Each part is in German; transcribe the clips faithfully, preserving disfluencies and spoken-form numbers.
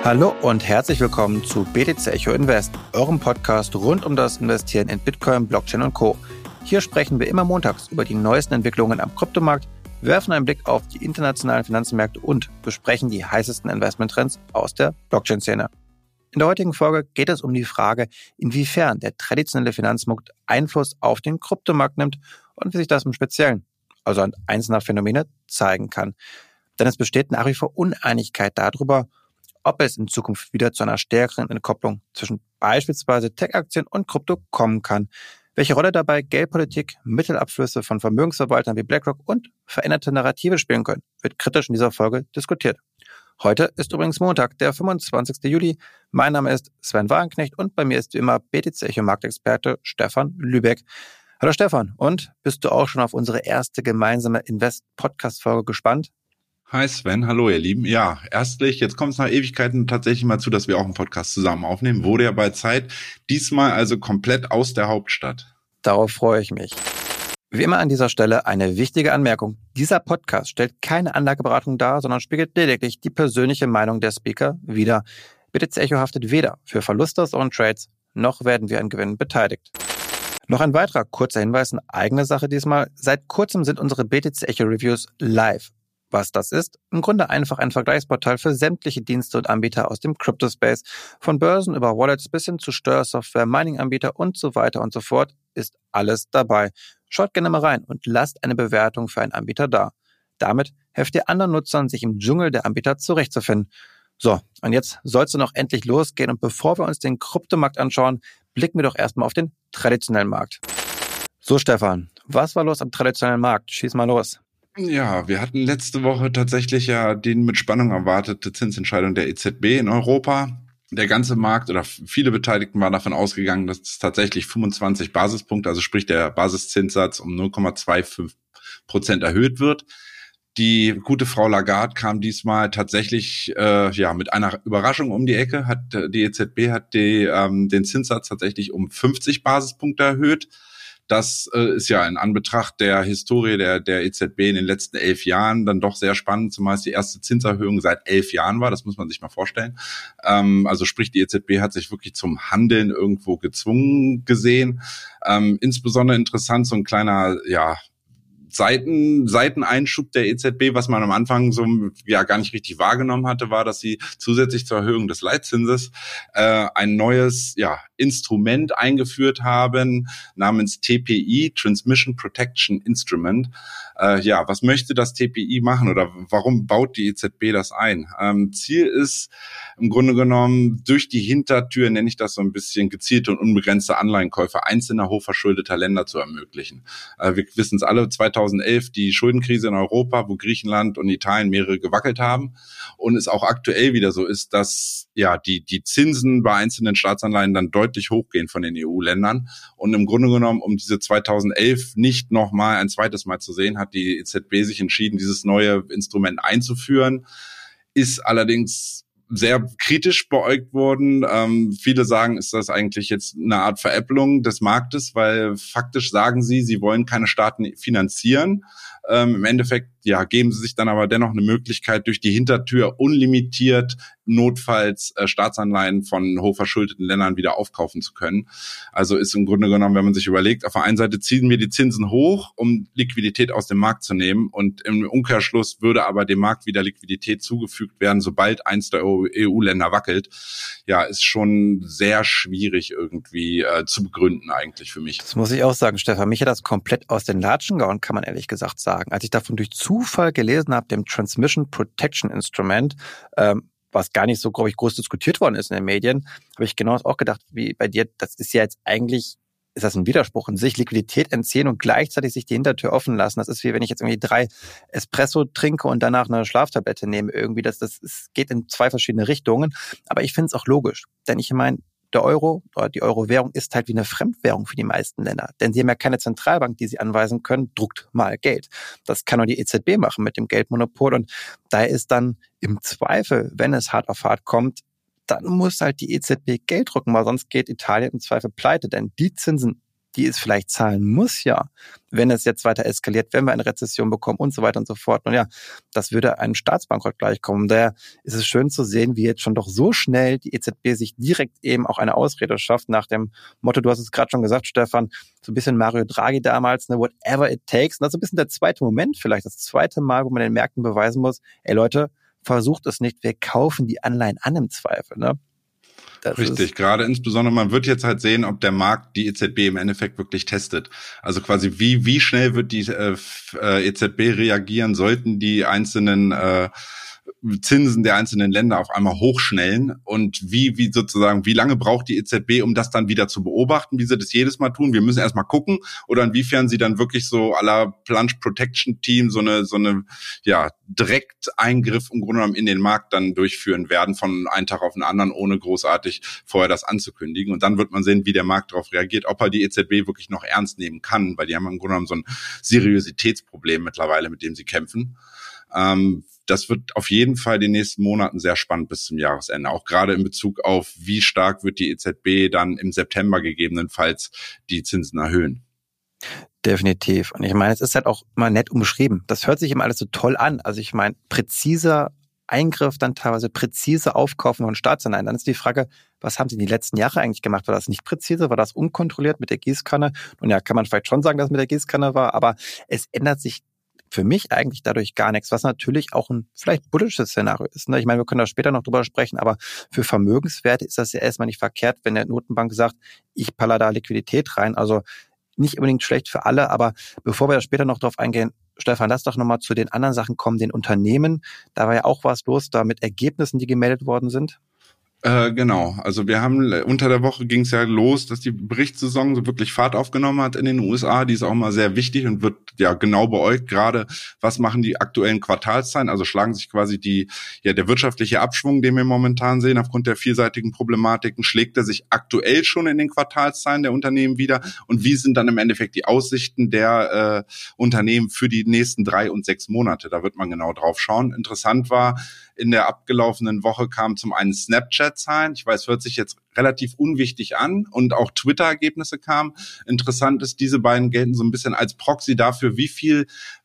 Hallo und herzlich willkommen zu B T C Echo Invest, eurem Podcast rund um das Investieren in Bitcoin, Blockchain und Co. Hier sprechen wir immer montags über die neuesten Entwicklungen am Kryptomarkt, werfen einen Blick auf die internationalen Finanzmärkte und besprechen die heißesten Investmenttrends aus der Blockchain-Szene. In der heutigen Folge geht es um die Frage, inwiefern der traditionelle Finanzmarkt Einfluss auf den Kryptomarkt nimmt und wie sich das im Speziellen, also an einzelner Phänomene, zeigen kann. Denn es besteht nach wie vor Uneinigkeit darüber, ob es in Zukunft wieder zu einer stärkeren Entkopplung zwischen beispielsweise Tech-Aktien und Krypto kommen kann. Welche Rolle dabei Geldpolitik, Mittelabflüsse von Vermögensverwaltern wie BlackRock und veränderte Narrative spielen können, wird kritisch in dieser Folge diskutiert. Heute ist übrigens Montag, der fünfundzwanzigster Juli. Mein Name ist Sven Wagenknecht und bei mir ist wie immer B T C Echo Marktexperte Stefan Lübeck. Hallo Stefan, und bist du auch schon auf unsere erste gemeinsame Invest-Podcast-Folge gespannt? Hi Sven, hallo ihr Lieben. Ja, erstlich, jetzt kommt es nach Ewigkeiten tatsächlich mal zu, dass wir auch einen Podcast zusammen aufnehmen. Wurde ja bei Zeit. Diesmal also komplett aus der Hauptstadt. Darauf freue ich mich. Wie immer an dieser Stelle eine wichtige Anmerkung. Dieser Podcast stellt keine Anlageberatung dar, sondern spiegelt lediglich die persönliche Meinung der Speaker wider. B T C Echo haftet weder für Verluste aus euren Trades, noch werden wir an Gewinnen beteiligt. Noch ein weiterer kurzer Hinweis in eigener Sache diesmal. Seit kurzem sind unsere B T C Echo Reviews live. Was das ist? Im Grunde einfach ein Vergleichsportal für sämtliche Dienste und Anbieter aus dem Crypto-Space. Von Börsen über Wallets bis hin zu Steuersoftware, Mining-Anbieter und so weiter und so fort ist alles dabei. Schaut gerne mal rein und lasst eine Bewertung für einen Anbieter da. Damit helft ihr anderen Nutzern, sich im Dschungel der Anbieter zurechtzufinden. So, und jetzt soll es noch endlich losgehen. Und bevor wir uns den Kryptomarkt anschauen, blicken wir doch erstmal auf den traditionellen Markt. So Stefan, was war los am traditionellen Markt? Schieß mal los. Ja, wir hatten letzte Woche tatsächlich ja die mit Spannung erwartete Zinsentscheidung der E Z B in Europa. Der ganze Markt oder viele Beteiligten waren davon ausgegangen, dass es tatsächlich fünfundzwanzig Basispunkte, also sprich der Basiszinssatz um null Komma fünfundzwanzig Prozent erhöht wird. Die gute Frau Lagarde kam diesmal tatsächlich äh, ja mit einer Überraschung um die Ecke. Hat die E Z B hat die, ähm, den Zinssatz tatsächlich um fünfzig Basispunkte erhöht. Das äh, ist ja in Anbetracht der Historie der der E Z B in den letzten elf Jahren dann doch sehr spannend, zumal es die erste Zinserhöhung seit elf Jahren war. Das muss man sich mal vorstellen. Ähm, also sprich, die E Z B hat sich wirklich zum Handeln irgendwo gezwungen gesehen. Ähm, insbesondere interessant so ein kleiner, ja, Seiten, Seiteneinschub der E Z B, was man am Anfang so ja gar nicht richtig wahrgenommen hatte, war, dass sie zusätzlich zur Erhöhung des Leitzinses äh, ein neues ja Instrument eingeführt haben namens T P I, Transmission Protection Instrument. Äh, ja, was möchte das T P I machen oder warum baut die E Z B das ein? Ähm, Ziel ist im Grunde genommen durch die Hintertür, nenne ich das so ein bisschen, gezielte und unbegrenzte Anleihenkäufe einzelner hochverschuldeter Länder zu ermöglichen. Äh, wir wissen es alle, zweitausendelf die Schuldenkrise in Europa, wo Griechenland und Italien mehrere gewackelt haben und es auch aktuell wieder so ist, dass ja die die Zinsen bei einzelnen Staatsanleihen dann deutlich hochgehen von den E U-Ländern und im Grunde genommen, um diese zweitausendelf nicht nochmal ein zweites Mal zu sehen, hat die E Z B sich entschieden, dieses neue Instrument einzuführen, ist allerdings sehr kritisch beäugt worden. Ähm, viele sagen, ist das eigentlich jetzt eine Art Veräpplung des Marktes, weil faktisch sagen sie, sie wollen keine Staaten finanzieren. Ähm, im Endeffekt ja, geben sie sich dann aber dennoch eine Möglichkeit, durch die Hintertür unlimitiert notfalls äh, Staatsanleihen von hochverschuldeten Ländern wieder aufkaufen zu können. Also ist im Grunde genommen, wenn man sich überlegt, auf der einen Seite ziehen wir die Zinsen hoch, um Liquidität aus dem Markt zu nehmen und im Umkehrschluss würde aber dem Markt wieder Liquidität zugefügt werden, sobald eins der E U-Länder wackelt. Ja, ist schon sehr schwierig irgendwie äh, zu begründen eigentlich für mich. Das muss ich auch sagen, Stefan. Mich hat das komplett aus den Latschen gehauen, kann man ehrlich gesagt sagen. Als ich davon durch Zufall gelesen habe, dem Transmission Protection Instrument, ähm, was gar nicht so, glaube ich, groß diskutiert worden ist in den Medien, habe ich genau auch gedacht, wie bei dir, das ist ja jetzt eigentlich, ist das ein Widerspruch in sich, Liquidität entziehen und gleichzeitig sich die Hintertür offen lassen. Das ist wie wenn ich jetzt irgendwie drei Espresso trinke und danach eine Schlaftablette nehme irgendwie. Das, das, das geht in zwei verschiedene Richtungen. Aber ich finde es auch logisch, denn ich meine, der Euro oder die Euro-Währung ist halt wie eine Fremdwährung für die meisten Länder. Denn sie haben ja keine Zentralbank, die sie anweisen können, druckt mal Geld. Das kann nur die E Z B machen mit dem Geldmonopol. Und daher ist dann im Zweifel, wenn es hart auf hart kommt, dann muss halt die E Z B Geld drucken, weil sonst geht Italien im Zweifel pleite. Denn die Zinsen, die es vielleicht zahlen muss, ja, wenn es jetzt weiter eskaliert, wenn wir eine Rezession bekommen und so weiter und so fort. Und ja, das würde einem Staatsbankrott gleichkommen. Daher ist es schön zu sehen, wie jetzt schon doch so schnell die E Z B sich direkt eben auch eine Ausrede schafft nach dem Motto, du hast es gerade schon gesagt, Stefan, so ein bisschen Mario Draghi damals, ne, whatever it takes. Und das ist so ein bisschen der zweite Moment vielleicht, das zweite Mal, wo man den Märkten beweisen muss, ey Leute, versucht es nicht, wir kaufen die Anleihen an im Zweifel, ne? Das Richtig, gerade insbesondere, man wird jetzt halt sehen, ob der Markt die E Z B im Endeffekt wirklich testet. Also quasi, wie wie schnell wird die äh, E Z B reagieren, sollten die einzelnen äh, Zinsen der einzelnen Länder auf einmal hochschnellen und wie wie sozusagen, wie lange braucht die E Z B, um das dann wieder zu beobachten, wie sie das jedes Mal tun? Wir müssen erstmal gucken, oder inwiefern sie dann wirklich so à la Plunge Protection Team so eine so eine ja Direkteingriff im Grunde genommen in den Markt dann durchführen werden von einem Tag auf den anderen, ohne großartig vorher das anzukündigen. Und dann wird man sehen, wie der Markt darauf reagiert, ob er die E Z B wirklich noch ernst nehmen kann, weil die haben im Grunde genommen so ein Seriositätsproblem mittlerweile, mit dem sie kämpfen. Ähm, das wird auf jeden Fall in den nächsten Monaten sehr spannend bis zum Jahresende, auch gerade in Bezug auf, wie stark wird die E Z B dann im September gegebenenfalls die Zinsen erhöhen. Definitiv. Und ich meine, es ist halt auch mal nett umschrieben. Das hört sich immer alles so toll an. Also ich meine, präziser Eingriff, dann teilweise präzise Aufkaufen von Staatsanleihen. Dann ist die Frage, was haben sie in den letzten Jahren eigentlich gemacht? War das nicht präzise? War das unkontrolliert mit der Gießkanne? Und ja, kann man vielleicht schon sagen, dass es mit der Gießkanne war, aber es ändert sich für mich eigentlich dadurch gar nichts, was natürlich auch ein vielleicht bullisches Szenario ist. Ne? Ich meine, wir können da später noch drüber sprechen, aber für Vermögenswerte ist das ja erstmal nicht verkehrt, wenn der Notenbank sagt, ich paller da Liquidität rein. Also nicht unbedingt schlecht für alle, aber bevor wir da später noch drauf eingehen, Stefan, lass doch nochmal zu den anderen Sachen kommen, den Unternehmen. Da war ja auch was los, da mit Ergebnissen, die gemeldet worden sind. Äh, genau, also wir haben, unter der Woche ging es ja los, dass die Berichtssaison so wirklich Fahrt aufgenommen hat in den U S A. Die ist auch mal sehr wichtig und wird ja genau beäugt, gerade was machen die aktuellen Quartalszahlen, also schlagen sich quasi die ja der wirtschaftliche Abschwung, den wir momentan sehen, aufgrund der vielseitigen Problematiken, schlägt er sich aktuell schon in den Quartalszahlen der Unternehmen wieder, und wie sind dann im Endeffekt die Aussichten der äh, Unternehmen für die nächsten drei und sechs Monate? Da wird man genau drauf schauen. Interessant war, in der abgelaufenen Woche kam zum einen Snapchat-Zahlen. Ich weiß, hört sich jetzt relativ unwichtig an, und auch Twitter-Ergebnisse kamen. Interessant ist, diese beiden gelten so ein bisschen als Proxy dafür, wie viel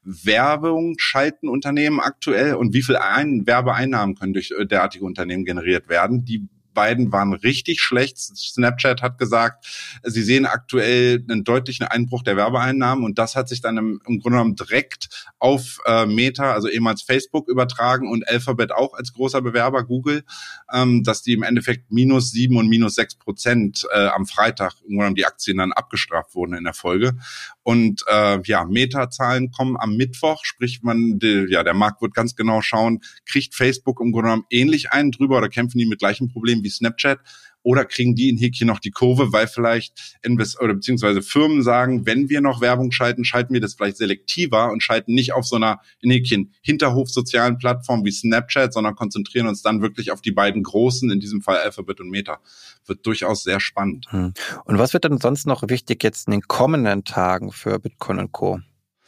Werbung schalten Unternehmen aktuell und wie viel Ein- Werbeeinnahmen können durch derartige Unternehmen generiert werden. Die beiden waren richtig schlecht. Snapchat hat gesagt, sie sehen aktuell einen deutlichen Einbruch der Werbeeinnahmen, und das hat sich dann im, im Grunde genommen direkt auf äh, Meta, also ehemals Facebook, übertragen, und Alphabet auch als großer Bewerber, Google, ähm, dass die im Endeffekt minus sieben und minus sechs Prozent äh, am Freitag im Grunde genommen die Aktien dann abgestraft wurden in der Folge. Und äh, ja, Meta-Zahlen kommen am Mittwoch, sprich man, die, ja, der Markt wird ganz genau schauen, kriegt Facebook im Grunde genommen ähnlich einen drüber oder kämpfen die mit gleichen Problemen wie Snapchat, oder kriegen die in Häkchen noch die Kurve, weil vielleicht Invest oder beziehungsweise Firmen sagen, wenn wir noch Werbung schalten, schalten wir das vielleicht selektiver und schalten nicht auf so einer in Häkchen Hinterhof sozialen Plattform wie Snapchat, sondern konzentrieren uns dann wirklich auf die beiden großen, in diesem Fall Alphabet und Meta. Wird durchaus sehr spannend. Und was wird denn sonst noch wichtig jetzt in den kommenden Tagen für Bitcoin und Co.?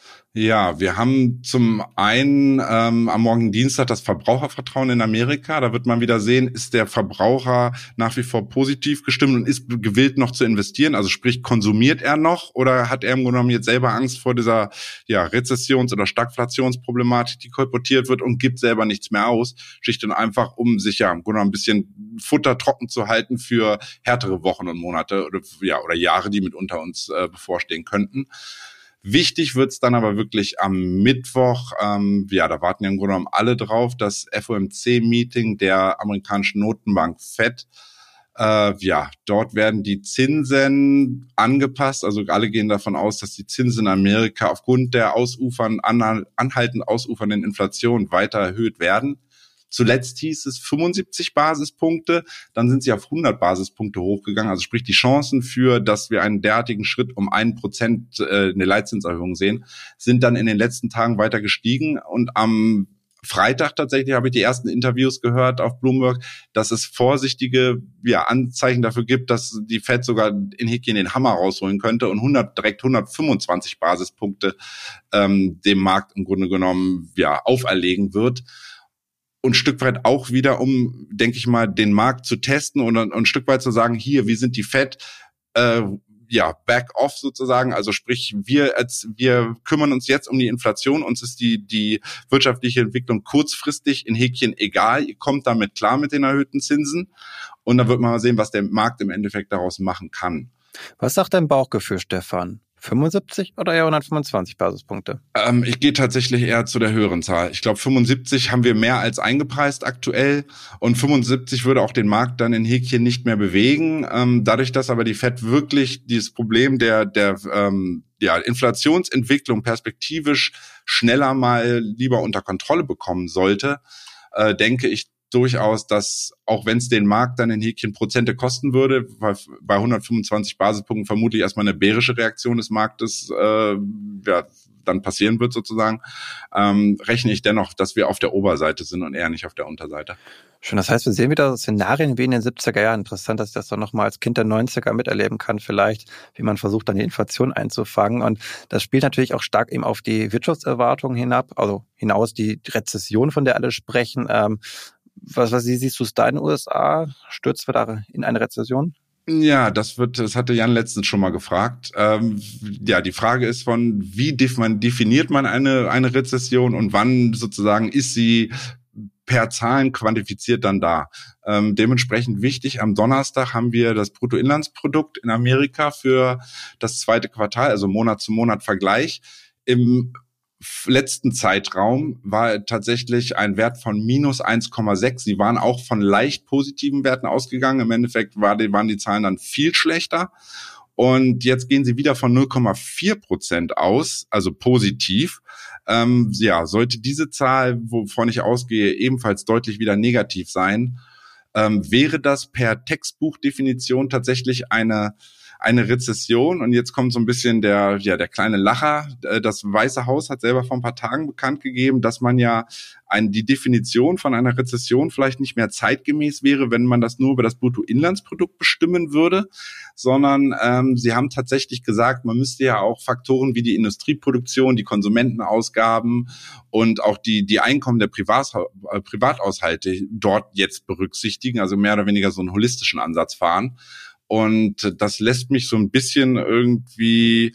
Ja, wir haben zum einen ähm, am morgigen Dienstag das Verbrauchervertrauen in Amerika. Da wird man wieder sehen, ist der Verbraucher nach wie vor positiv gestimmt und ist gewillt noch zu investieren. Also sprich, konsumiert er noch, oder hat er im Grunde genommen jetzt selber Angst vor dieser ja Rezessions- oder Stagflationsproblematik, die kolportiert wird, und gibt selber nichts mehr aus. Schlicht und einfach, um sich ja im Grunde genommen ein bisschen Futter trocken zu halten für härtere Wochen und Monate oder ja oder Jahre, die mitunter uns äh, bevorstehen könnten. Wichtig wird's dann aber wirklich am Mittwoch, ähm, ja, da warten ja im Grunde genommen alle drauf, das F O M C-Meeting der amerikanischen Notenbank Fed. Äh, ja, dort werden die Zinsen angepasst, also alle gehen davon aus, dass die Zinsen in Amerika aufgrund der ausufern, anhaltend ausufernden Inflation weiter erhöht werden. Zuletzt hieß es fünfundsiebzig Basispunkte, dann sind sie auf hundert Basispunkte hochgegangen. Also sprich, die Chancen für, dass wir einen derartigen Schritt um ein Prozent äh, eine Leitzinserhöhung sehen, sind dann in den letzten Tagen weiter gestiegen. Und am Freitag tatsächlich habe ich die ersten Interviews gehört auf Bloomberg, dass es vorsichtige ja, Anzeichen dafür gibt, dass die Fed sogar in Häkchen den Hammer rausholen könnte und hundert, direkt hundertfünfundzwanzig Basispunkte ähm, dem Markt im Grunde genommen ja auferlegen wird. Und ein Stück weit auch wieder, um, denke ich mal, den Markt zu testen und, und ein Stück weit zu sagen, hier, wir sind die Fed, äh, ja, back off sozusagen, also sprich, wir als, wir kümmern uns jetzt um die Inflation, uns ist die, die wirtschaftliche Entwicklung kurzfristig in Häkchen egal, ihr kommt damit klar mit den erhöhten Zinsen und dann wird man mal sehen, was der Markt im Endeffekt daraus machen kann. Was sagt dein Bauchgefühl, Stefan? fünfundsiebzig oder eher hundertfünfundzwanzig Basispunkte? Ähm, ich gehe tatsächlich eher zu der höheren Zahl. Ich glaube, fünfundsiebzig haben wir mehr als eingepreist aktuell und fünfundsiebzig würde auch den Markt dann in Häkchen nicht mehr bewegen. Ähm, dadurch, dass aber die Fed wirklich dieses Problem der der ähm, ja, Inflationsentwicklung perspektivisch schneller mal lieber unter Kontrolle bekommen sollte, äh, denke ich durchaus, dass auch wenn es den Markt dann in Häkchen Prozente kosten würde, weil bei hundertfünfundzwanzig Basispunkten vermutlich erstmal eine bärische Reaktion des Marktes äh, ja, dann passieren wird sozusagen, ähm, rechne ich dennoch, dass wir auf der Oberseite sind und eher nicht auf der Unterseite. Schön, das heißt, wir sehen wieder Szenarien wie in den siebziger Jahren. Interessant, dass ich das dann nochmal als Kind der neunziger miterleben kann vielleicht, wie man versucht, dann die Inflation einzufangen. Und das spielt natürlich auch stark eben auf die Wirtschaftserwartungen hinab, also hinaus die Rezession, von der alle sprechen. Ähm, Was, was siehst du es da in den U S A? Stürzen wir da in eine Rezession? Ja, das wird, das hatte Jan letztens schon mal gefragt. Ähm, ja, die Frage ist von, wie def- man definiert man eine, eine Rezession und wann sozusagen ist sie per Zahlen quantifiziert dann da. Ähm, dementsprechend wichtig, am Donnerstag haben wir das Bruttoinlandsprodukt in Amerika für das zweite Quartal, also Monat zu Monat Vergleich. Im letzten Zeitraum war tatsächlich ein Wert von minus eins Komma sechs. Sie waren auch von leicht positiven Werten ausgegangen. Im Endeffekt war die, waren die Zahlen dann viel schlechter. Und jetzt gehen sie wieder von null Komma vier Prozent aus, also positiv. Ähm, ja, sollte diese Zahl, wovon ich ausgehe, ebenfalls deutlich wieder negativ sein, ähm, wäre das per Textbuchdefinition tatsächlich eine eine Rezession. Und jetzt kommt so ein bisschen der, ja, der kleine Lacher. Das Weiße Haus hat selber vor ein paar Tagen bekannt gegeben, dass man ja ein, die Definition von einer Rezession vielleicht nicht mehr zeitgemäß wäre, wenn man das nur über das Bruttoinlandsprodukt bestimmen würde, sondern ähm, sie haben tatsächlich gesagt, man müsste ja auch Faktoren wie die Industrieproduktion, die Konsumentenausgaben und auch die, die Einkommen der Privat, äh, Privathaushalte dort jetzt berücksichtigen, also mehr oder weniger so einen holistischen Ansatz fahren. Und das lässt mich so ein bisschen irgendwie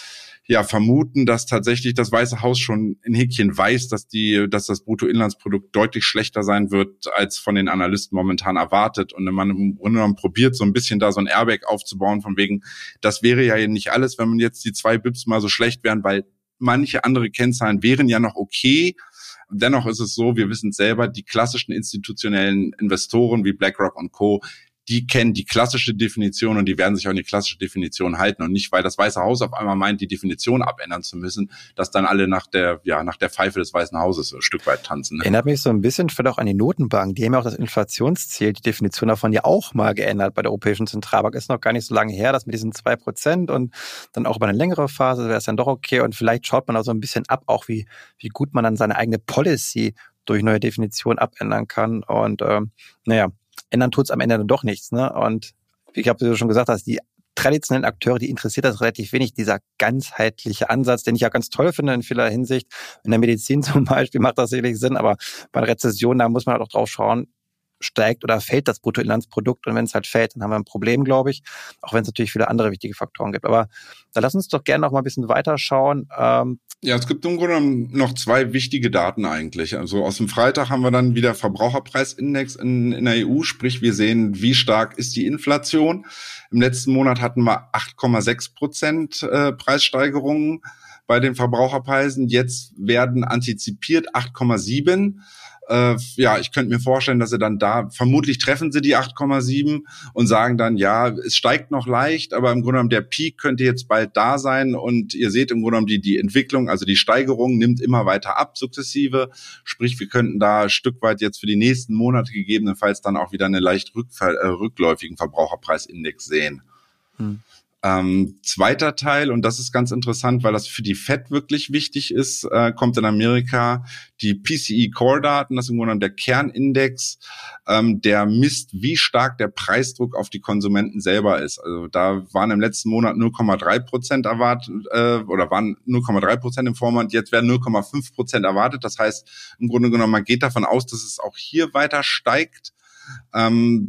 ja vermuten, dass tatsächlich das Weiße Haus schon in Häkchen weiß, dass die, dass das Bruttoinlandsprodukt deutlich schlechter sein wird, als von den Analysten momentan erwartet. Und man im Grunde genommen probiert, so ein bisschen da so ein Airbag aufzubauen, von wegen, das wäre ja nicht alles, wenn man jetzt die zwei Bips mal so schlecht wären, weil manche andere Kennzahlen wären ja noch okay. Dennoch ist es so, wir wissen es selber, die klassischen institutionellen Investoren wie BlackRock und Co., die kennen die klassische Definition und die werden sich auch an die klassische Definition halten und nicht, weil das Weiße Haus auf einmal meint, die Definition abändern zu müssen, dass dann alle nach der, ja, nach der Pfeife des Weißen Hauses ein Stück weit tanzen. Ne? Erinnert mich so ein bisschen vielleicht auch an die Notenbank. Die haben ja auch das Inflationsziel, die Definition davon ja auch mal geändert bei der Europäischen Zentralbank. Ist noch gar nicht so lange her, das mit diesen zwei Prozent und dann auch über eine längere Phase wäre es dann doch okay und vielleicht schaut man auch so ein bisschen ab, auch wie, wie gut man dann seine eigene Policy durch neue Definitionen abändern kann und ähm, naja, ändern tut's am Ende dann doch nichts. Ne? Und wie ich glaube, wie du schon gesagt hast, die traditionellen Akteure, die interessiert das relativ wenig, dieser ganzheitliche Ansatz, den ich ja ganz toll finde in vieler Hinsicht. In der Medizin zum Beispiel macht das sicherlich Sinn, aber bei einer Rezession, da muss man halt auch drauf schauen, steigt oder fällt das Bruttoinlandsprodukt und wenn es halt fällt, dann haben wir ein Problem, glaube ich, auch wenn es natürlich viele andere wichtige Faktoren gibt. Aber da lass uns doch gerne noch mal ein bisschen weiter schauen. Ähm ja, es gibt im Grunde noch zwei wichtige Daten eigentlich. Also aus dem Freitag haben wir dann wieder Verbraucherpreisindex in, in der E U, sprich wir sehen, wie stark ist die Inflation. Im letzten Monat hatten wir acht Komma sechs Prozent äh, Preissteigerungen bei den Verbraucherpreisen. Jetzt werden antizipiert acht Komma sieben. Äh, ja, ich könnte mir vorstellen, dass sie dann da, vermutlich treffen sie die acht Komma sieben und sagen dann, ja, es steigt noch leicht, aber im Grunde genommen der Peak könnte jetzt bald da sein und ihr seht im Grunde genommen die, die Entwicklung, also die Steigerung nimmt immer weiter ab, sukzessive, sprich, wir könnten da ein Stück weit jetzt für die nächsten Monate gegebenenfalls dann auch wieder einen leicht rückfall, äh, rückläufigen Verbraucherpreisindex sehen. Hm. Ähm, zweiter Teil, und das ist ganz interessant, weil das für die Fed wirklich wichtig ist, äh, kommt in Amerika die P C E-Core-Daten, das ist im Grunde genommen der Kernindex, ähm, der misst, wie stark der Preisdruck auf die Konsumenten selber ist. Also da waren im letzten Monat null Komma drei Prozent erwartet, äh, oder waren null Komma drei Prozent im Vormonat, jetzt werden null Komma fünf Prozent erwartet. Das heißt, im Grunde genommen, man geht davon aus, dass es auch hier weiter steigt. Ähm,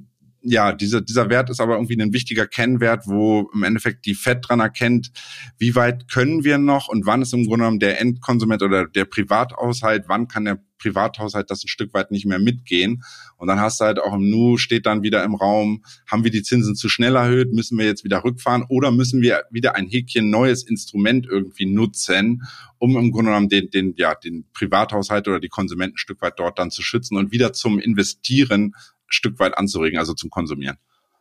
ja, diese, dieser Wert ist aber irgendwie ein wichtiger Kennwert, wo im Endeffekt die Fed dran erkennt, wie weit können wir noch und wann ist im Grunde genommen der Endkonsument oder der Privathaushalt, wann kann der Privathaushalt das ein Stück weit nicht mehr mitgehen. Und dann hast du halt auch im Nu, steht dann wieder im Raum, haben wir die Zinsen zu schnell erhöht, müssen wir jetzt wieder rückfahren oder müssen wir wieder ein Häkchen neues Instrument irgendwie nutzen, um im Grunde genommen den, den, ja, den Privathaushalt oder die Konsumenten ein Stück weit dort dann zu schützen und wieder zum Investieren Stück weit anzuregen, also zum Konsumieren.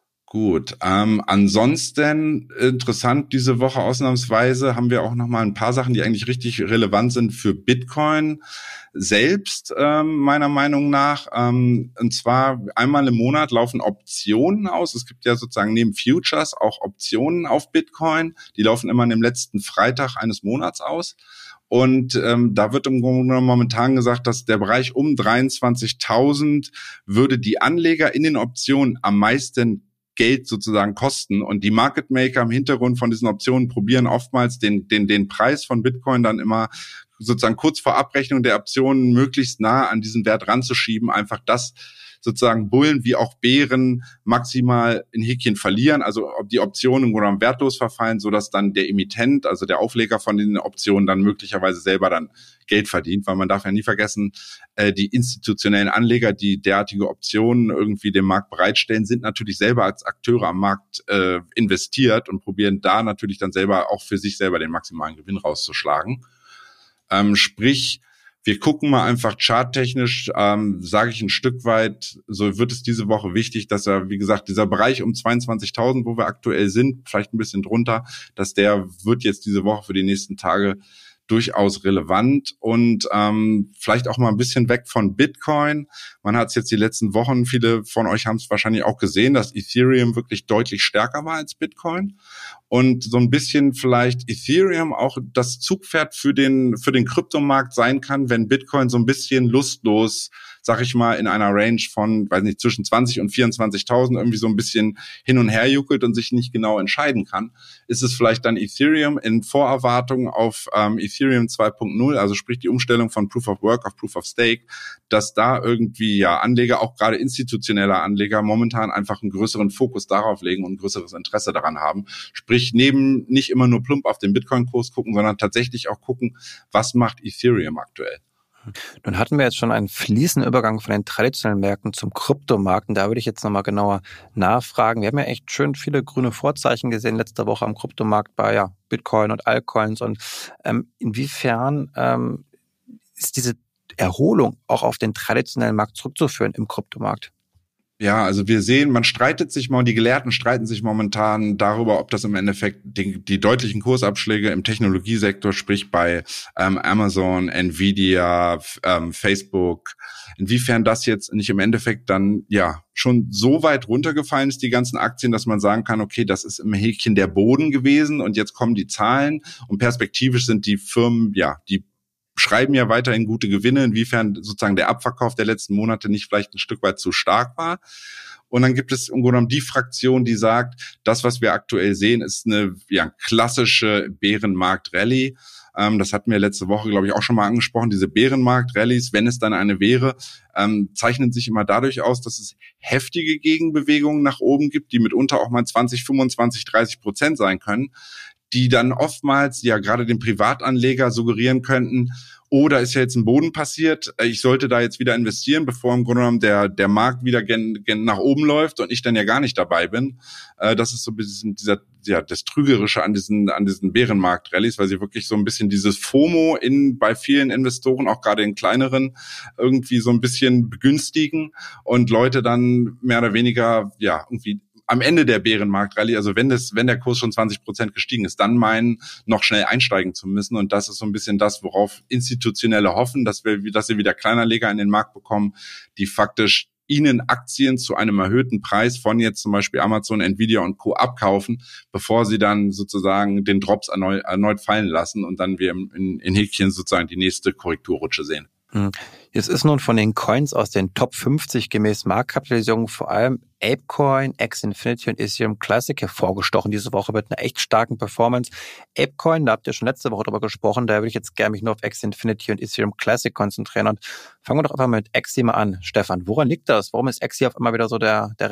Gut, ähm, ansonsten interessant diese Woche ausnahmsweise haben wir auch nochmal ein paar Sachen, die eigentlich richtig relevant sind für Bitcoin selbst, ähm, meiner Meinung nach. Ähm, und zwar einmal im Monat laufen Optionen aus. Es gibt ja sozusagen neben Futures auch Optionen auf Bitcoin. Die laufen immer an dem letzten Freitag eines Monats aus. Und ähm, da wird im Grunde momentan gesagt, dass der Bereich um dreiundzwanzigtausend würde die Anleger in den Optionen am meisten Geld sozusagen kosten. Und die Market Maker im Hintergrund von diesen Optionen probieren oftmals den, den, den Preis von Bitcoin dann immer sozusagen kurz vor Abrechnung der Optionen möglichst nah an diesen Wert ranzuschieben, einfach das sozusagen Bullen wie auch Bären maximal in Häkchen verlieren, also ob die Optionen im Grunde genommen wertlos verfallen, sodass dann der Emittent, also der Aufleger von den Optionen dann möglicherweise selber dann Geld verdient, weil man darf ja nie vergessen, äh, die institutionellen Anleger, die derartige Optionen irgendwie dem Markt bereitstellen, sind natürlich selber als Akteure am Markt äh, investiert und probieren da natürlich dann selber auch für sich selber den maximalen Gewinn rauszuschlagen. Ähm, sprich, wir gucken mal einfach charttechnisch, ähm, sage ich ein Stück weit, so wird es diese Woche wichtig, dass er, wie gesagt, dieser Bereich um zweiundzwanzigtausend, wo wir aktuell sind, vielleicht ein bisschen drunter, dass der wird jetzt diese Woche für die nächsten Tage durchaus relevant und ähm, vielleicht auch mal ein bisschen weg von Bitcoin. Man hat es jetzt die letzten Wochen, viele von euch haben es wahrscheinlich auch gesehen, dass Ethereum wirklich deutlich stärker war als Bitcoin und so ein bisschen vielleicht Ethereum auch das Zugpferd für den für den Kryptomarkt sein kann, wenn Bitcoin so ein bisschen lustlos, sag ich mal, in einer Range von, weiß nicht, zwischen zwanzig und vierundzwanzigtausend irgendwie so ein bisschen hin und her juckelt und sich nicht genau entscheiden kann, ist es vielleicht dann Ethereum in Vorerwartung auf ähm, Ethereum zwei Punkt null, also sprich die Umstellung von Proof of Work auf Proof of Stake, dass da irgendwie ja Anleger, auch gerade institutionelle Anleger, momentan einfach einen größeren Fokus darauf legen und ein größeres Interesse daran haben. Sprich, neben nicht immer nur plump auf den Bitcoin-Kurs gucken, sondern tatsächlich auch gucken, was macht Ethereum aktuell. Nun hatten wir jetzt schon einen fließenden Übergang von den traditionellen Märkten zum Kryptomarkt. Und da würde ich jetzt nochmal genauer nachfragen. Wir haben ja echt schön viele grüne Vorzeichen gesehen letzte Woche am Kryptomarkt bei ja, Bitcoin und Altcoins. Und ähm, inwiefern ähm, ist diese Erholung auch auf den traditionellen Markt zurückzuführen im Kryptomarkt? Ja, also wir sehen, man streitet sich mal, und die Gelehrten streiten sich momentan darüber, ob das im Endeffekt die, die deutlichen Kursabschläge im Technologiesektor, sprich bei ähm, Amazon, Nvidia, ähm, Facebook, inwiefern das jetzt nicht im Endeffekt dann ja schon so weit runtergefallen ist, die ganzen Aktien, dass man sagen kann, okay, das ist im Häkchen der Boden gewesen und jetzt kommen die Zahlen und perspektivisch sind die Firmen, ja, die schreiben ja weiterhin gute Gewinne, inwiefern sozusagen der Abverkauf der letzten Monate nicht vielleicht ein Stück weit zu stark war. Und dann gibt es im Grunde genommen die Fraktion, die sagt, das, was wir aktuell sehen, ist eine ja, klassische Bärenmarkt-Rallye. Ähm, das hatten wir letzte Woche, glaube ich, auch schon mal angesprochen. Diese Bärenmarkt-Rallies, wenn es dann eine wäre, ähm, zeichnen sich immer dadurch aus, dass es heftige Gegenbewegungen nach oben gibt, die mitunter auch mal zwanzig, fünfundzwanzig, dreißig Prozent sein können, die dann oftmals ja gerade den Privatanleger suggerieren könnten, oh, da ist ja jetzt ein Boden passiert, ich sollte da jetzt wieder investieren, bevor im Grunde genommen der der Markt wieder gen, gen nach oben läuft und ich dann ja gar nicht dabei bin. Äh, das ist so ein bisschen dieser, ja, das Trügerische an diesen an diesen Bärenmarkt-Rallies, weil sie wirklich so ein bisschen dieses FOMO in bei vielen Investoren, auch gerade in kleineren, irgendwie so ein bisschen begünstigen und Leute dann mehr oder weniger ja irgendwie am Ende der Bärenmarkt-Rallye, also wenn das, wenn der Kurs schon zwanzig Prozent gestiegen ist, dann meinen, noch schnell einsteigen zu müssen. Und das ist so ein bisschen das, worauf Institutionelle hoffen, dass wir, dass sie wieder Kleinanleger in den Markt bekommen, die faktisch ihnen Aktien zu einem erhöhten Preis von jetzt zum Beispiel Amazon, Nvidia und Co. abkaufen, bevor sie dann sozusagen den Drops erneut, erneut fallen lassen und dann wir in, in Häkchen sozusagen die nächste Korrekturrutsche sehen. Jetzt ist nun von den Coins aus den Top fünfzig gemäß Marktkapitalisierung vor allem Apecoin, Axie Infinity und Ethereum Classic hervorgestochen diese Woche mit einer echt starken Performance. Apecoin, da habt ihr schon letzte Woche drüber gesprochen, da würde ich jetzt gerne mich nur auf Axie Infinity und Ethereum Classic konzentrieren. Und fangen wir doch einfach mit Axie mal an. Stefan, woran liegt das? Warum ist Axie auf einmal wieder so der, der Renner?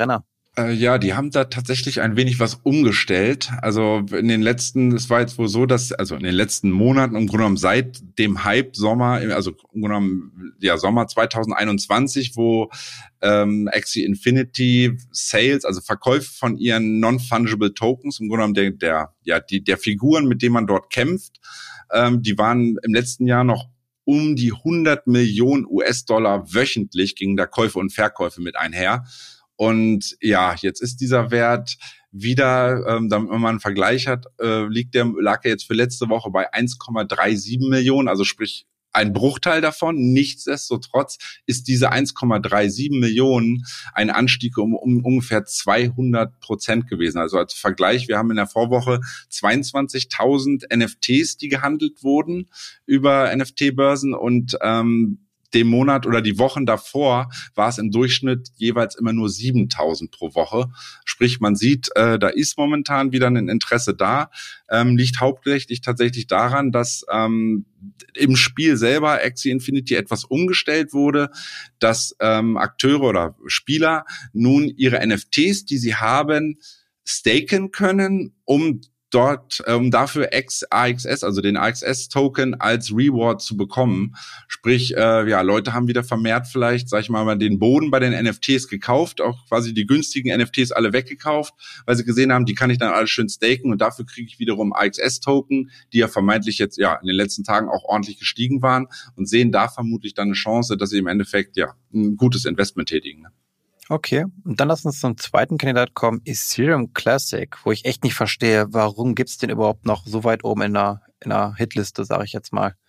Äh, ja, die haben da tatsächlich ein wenig was umgestellt. Also in den letzten, es war jetzt wohl so, dass, also in den letzten Monaten, im Grunde genommen seit dem Hype Sommer, also im Grunde genommen, ja, Sommer zwanzig einundzwanzig, wo ähm, Axie Infinity Sales, also Verkäufe von ihren Non-Fungible Tokens, im Grunde genommen der, der, ja, die, der Figuren, mit denen man dort kämpft, ähm, die waren im letzten Jahr noch um die hundert Millionen U S-Dollar wöchentlich, gingen da Käufe und Verkäufe mit einher. Und ja, jetzt ist dieser Wert wieder, ähm, damit man mal einen Vergleich hat, äh, liegt der, lag er jetzt für letzte Woche bei eins Komma siebenunddreißig Millionen, also sprich ein Bruchteil davon. Nichtsdestotrotz ist diese eins Komma siebenunddreißig Millionen ein Anstieg um, um ungefähr zweihundert Prozent gewesen. Also als Vergleich, wir haben in der Vorwoche zweiundzwanzigtausend N F Ts, die gehandelt wurden über N F T-Börsen, und ähm, dem Monat oder die Wochen davor war es im Durchschnitt jeweils immer nur siebentausend pro Woche. Sprich, man sieht, äh, da ist momentan wieder ein Interesse da. Ähm, liegt hauptsächlich tatsächlich daran, dass ähm, im Spiel selber Axie Infinity etwas umgestellt wurde, dass ähm, Akteure oder Spieler nun ihre N F Ts, die sie haben, staken können, um dort, um dafür A X S, also den A X S-Token als Reward zu bekommen. Sprich, äh, ja, Leute haben wieder vermehrt vielleicht, sag ich mal, den Boden bei den N F Ts gekauft, auch quasi die günstigen N F Ts alle weggekauft, weil sie gesehen haben, die kann ich dann alles schön staken, und dafür kriege ich wiederum A X S-Token, die ja vermeintlich jetzt ja in den letzten Tagen auch ordentlich gestiegen waren, und sehen da vermutlich dann eine Chance, dass sie im Endeffekt ja ein gutes Investment tätigen. Okay, und dann lass uns zum zweiten Kandidat kommen, Ethereum Classic, wo ich echt nicht verstehe, warum gibt's den überhaupt noch so weit oben in der, in der Hitliste, sage ich jetzt mal.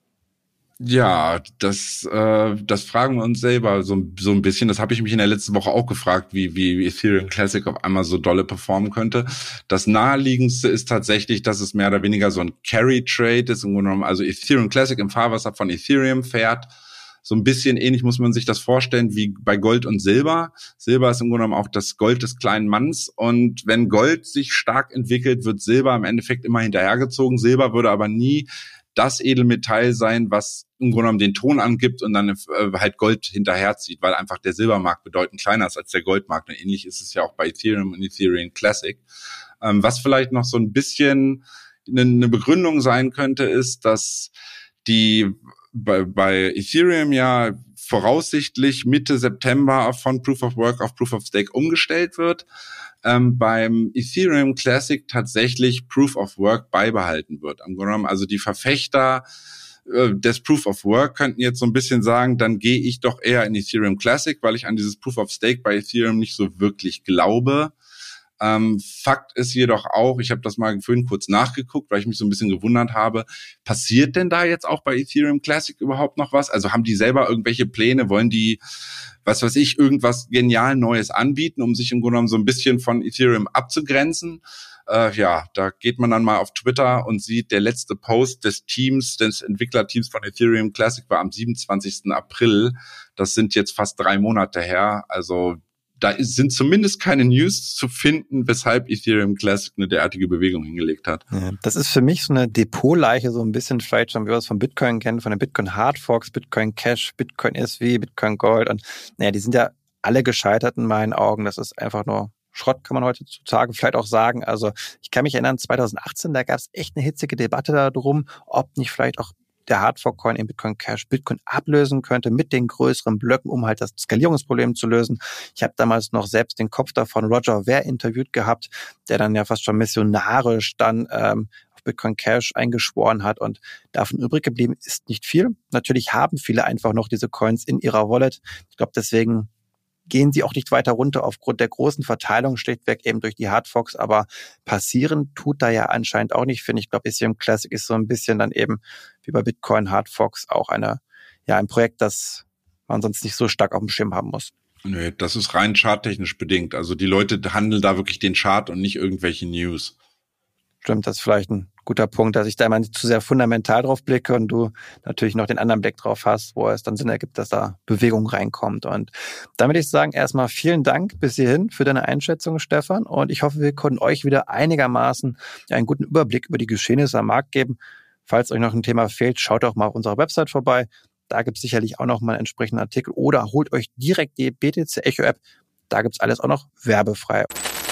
Ja, das äh, das fragen wir uns selber so, so ein bisschen. Das habe ich mich in der letzten Woche auch gefragt, wie wie Ethereum Classic auf einmal so dolle performen könnte. Das naheliegendste ist tatsächlich, dass es mehr oder weniger so ein Carry-Trade ist, im Grunde genommen. Also Ethereum Classic im Fahrwasser von Ethereum fährt. So ein bisschen ähnlich muss man sich das vorstellen wie bei Gold und Silber. Silber ist im Grunde genommen auch das Gold des kleinen Manns. Und wenn Gold sich stark entwickelt, wird Silber im Endeffekt immer hinterhergezogen. Silber würde aber nie das Edelmetall sein, was im Grunde genommen den Ton angibt und dann äh, halt Gold hinterherzieht, weil einfach der Silbermarkt bedeutend kleiner ist als der Goldmarkt. Und ähnlich ist es ja auch bei Ethereum und Ethereum Classic. Ähm, was vielleicht noch so ein bisschen eine, eine Begründung sein könnte, ist, dass die bei, bei Ethereum ja voraussichtlich Mitte September von Proof of Work auf Proof of Stake umgestellt wird. Ähm, beim Ethereum Classic tatsächlich Proof of Work beibehalten wird. Also die Verfechter äh, des Proof of Work könnten jetzt so ein bisschen sagen, dann gehe ich doch eher in Ethereum Classic, weil ich an dieses Proof of Stake bei Ethereum nicht so wirklich glaube. Ähm, Fakt ist jedoch auch, ich habe das mal vorhin kurz nachgeguckt, weil ich mich so ein bisschen gewundert habe, passiert denn da jetzt auch bei Ethereum Classic überhaupt noch was? Also haben die selber irgendwelche Pläne, wollen die, was weiß ich, irgendwas genial Neues anbieten, um sich im Grunde genommen so ein bisschen von Ethereum abzugrenzen? Äh, ja, da geht man dann mal auf Twitter und sieht, der letzte Post des Teams, des Entwicklerteams von Ethereum Classic war am siebenundzwanzigsten April. Das sind jetzt fast drei Monate her, also da ist, sind zumindest keine News zu finden, weshalb Ethereum Classic eine derartige Bewegung hingelegt hat. Ja, das ist für mich so eine Depotleiche, so ein bisschen vielleicht schon, wie wir es von Bitcoin kennen, von den Bitcoin Hardforks, Bitcoin Cash, Bitcoin S V, Bitcoin Gold. Und naja, die sind ja alle gescheitert in meinen Augen. Das ist einfach nur Schrott, kann man heutzutage vielleicht auch sagen. Also ich kann mich erinnern, zwanzig achtzehn, da gab es echt eine hitzige Debatte darum, ob nicht vielleicht auch der Hardfork-Coin in Bitcoin Cash Bitcoin ablösen könnte mit den größeren Blöcken, um halt das Skalierungsproblem zu lösen. Ich habe damals noch selbst den Kopf davon Roger Ver interviewt gehabt, der dann ja fast schon missionarisch dann ähm, auf Bitcoin Cash eingeschworen hat, und davon übrig geblieben ist nicht viel. Natürlich haben viele einfach noch diese Coins in ihrer Wallet. Ich glaube, deswegen gehen sie auch nicht weiter runter aufgrund der großen Verteilung, schlichtweg eben durch die Hardforks, aber passieren tut da ja anscheinend auch nicht, finde ich. Ich glaube, Ethereum Classic ist so ein bisschen dann eben wie bei Bitcoin Hardforks auch eine, ja, ein Projekt, das man sonst nicht so stark auf dem Schirm haben muss. Nö, das ist rein charttechnisch bedingt. Also die Leute handeln da wirklich den Chart und nicht irgendwelche News. Stimmt, das ist vielleicht ein guter Punkt, dass ich da immer nicht zu sehr fundamental drauf blicke und du natürlich noch den anderen Blick drauf hast, wo es dann Sinn ergibt, dass da Bewegung reinkommt. Und dann würde ich sagen, erstmal vielen Dank bis hierhin für deine Einschätzung, Stefan. Und ich hoffe, wir konnten euch wieder einigermaßen einen guten Überblick über die Geschehnisse am Markt geben. Falls euch noch ein Thema fehlt, schaut doch mal auf unserer Website vorbei. Da gibt es sicherlich auch noch mal einen entsprechenden Artikel, oder holt euch direkt die B T C Echo App. Da gibt's alles auch noch werbefrei.